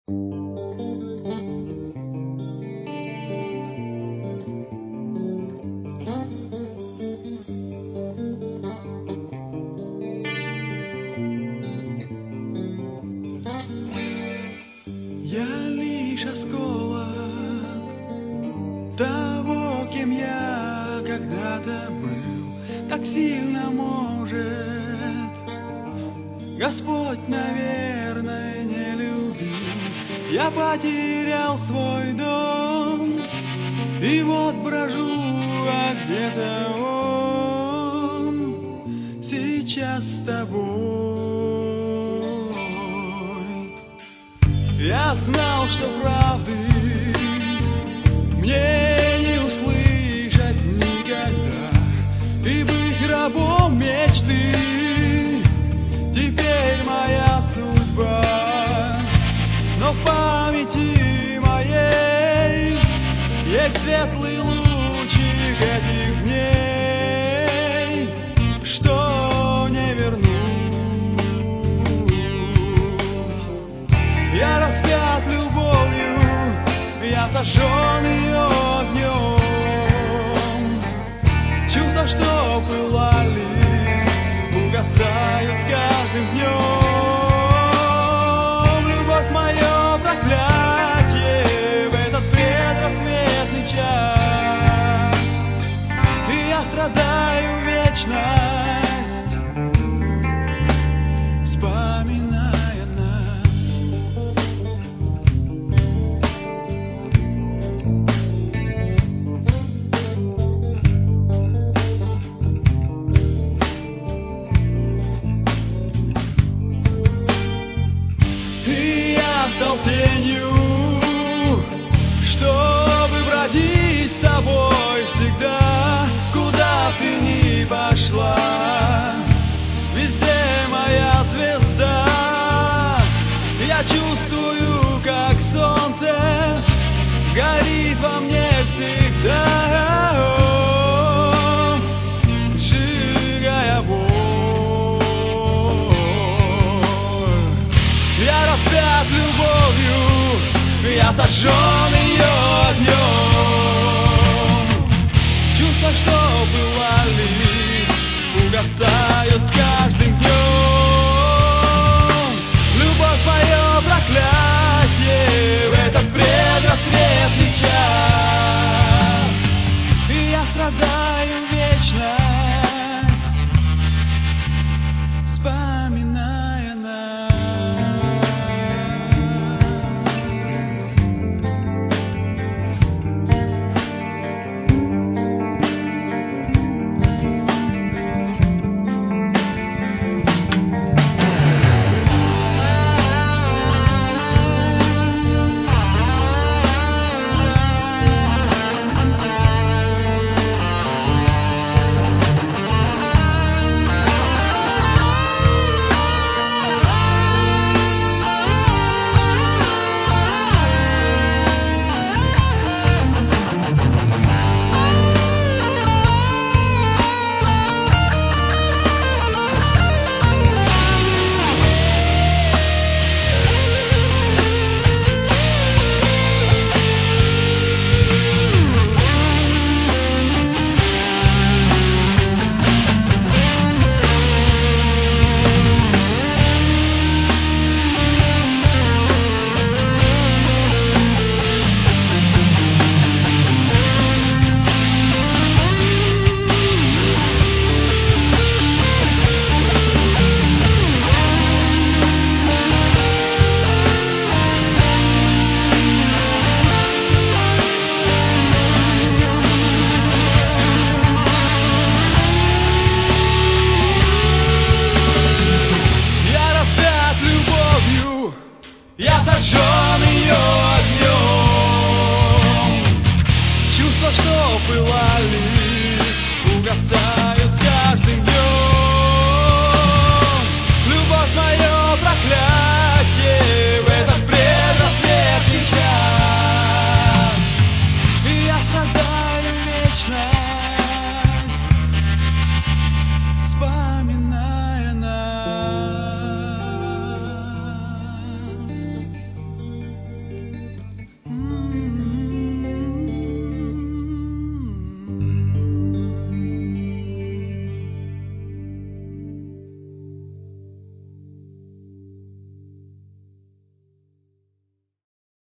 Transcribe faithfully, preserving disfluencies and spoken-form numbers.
Я лишь осколок того, кем я когда-то был. Так сильно может Господь, наверное, не любил. Я потерял свой дом, и вот брожу, а где-то он сейчас с тобой. Я знал, что правды мне не услышать никогда, и быть рабом мечты теперь моя судьба. Но в памяти моей есть светлый лучик этих дней, что не вернуть. Я распят любовью, я сожжен ее огнем. Чувства, что пылали, угасают с каждым днем. Любовь мое проклятие в этот предрассветный час, и я страдаю вечность, вспоминая нас. И я стал тенью, чтобы бродить с тобой всегда, куда ты ни пошла. Везде моя звезда, я чувствую, как солнце горит во мне всегда, сжигая боль. Я распят любовью, я сожжен ее огнем. Чувства, что пылали, угасают с каждым днем. Любовь мое проклятие в этот предрассветный час, и я страдаю вечность, вспоминая нас. Я сожжен ее огнем. Чувства, что пылали,